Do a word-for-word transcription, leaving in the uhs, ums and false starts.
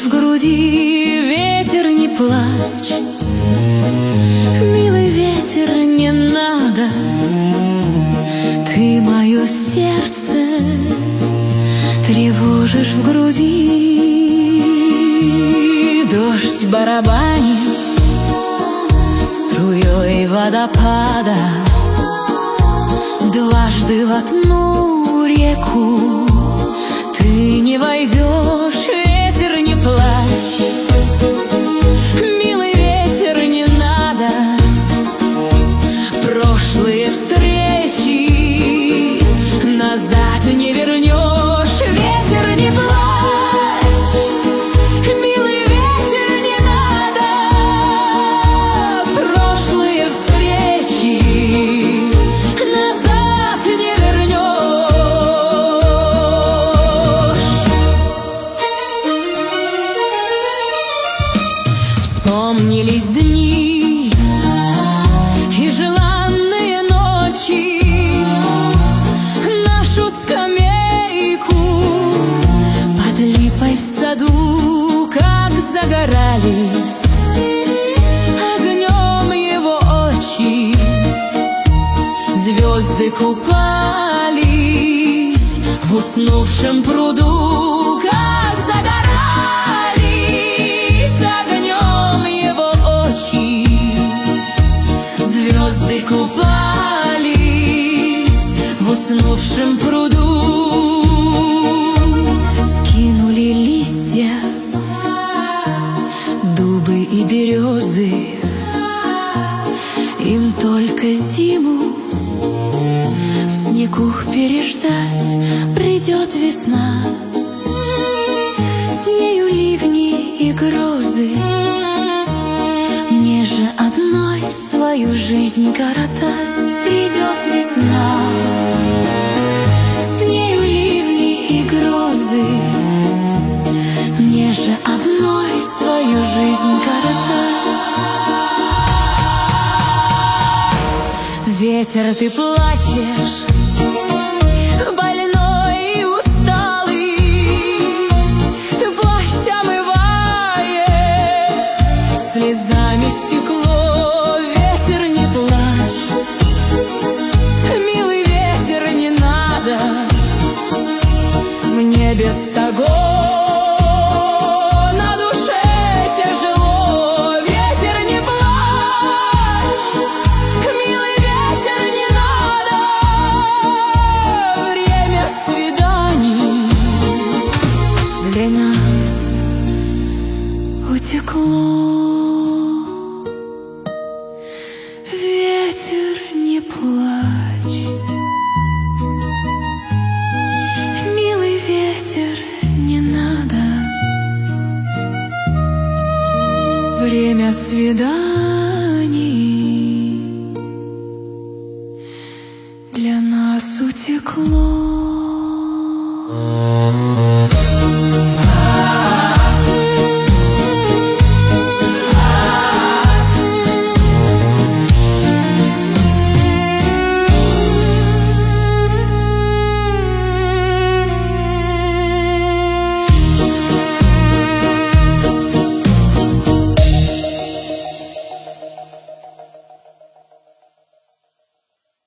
в груди, ветер, не плачь. Милый ветер, не надо, ты мое сердце тревожишь в груди. Дождь барабанит струей водопада, дважды в одну реку ты не войдешь, ветер, не плачь. Милый ветер, не надо, прошлые встречи назад не вернешь, ветер, не плачь. Милый ветер, не надо, прошлые встречи назад не вернешь. Вспомнились дни и желанные ночи, нашу скамейку под липой в саду, как загорались огнем его очи. Звезды купались в уснувшем пруду, как загорались огнем его очи. Звезды купались в уснувшем пруду. Скинули листья дубы и березы, им только зиму в снегу переждать. Придет весна, с нею ливни и грозы, мне же одной свою жизнь коротать. Придет весна, с нею ливни и грозы, мне же одной свою жизнь коротать. Ветер, ты плачешь, больной и усталый, ты плачь омывает слезами стекло. Ветер, не плачь, милый ветер, не надо, мне без того на душе тяжело. Ветер, не плачь, милый ветер, не надо, время свиданий для нас утекло. Ветер, не плачь, милый ветер, не надо, время свиданий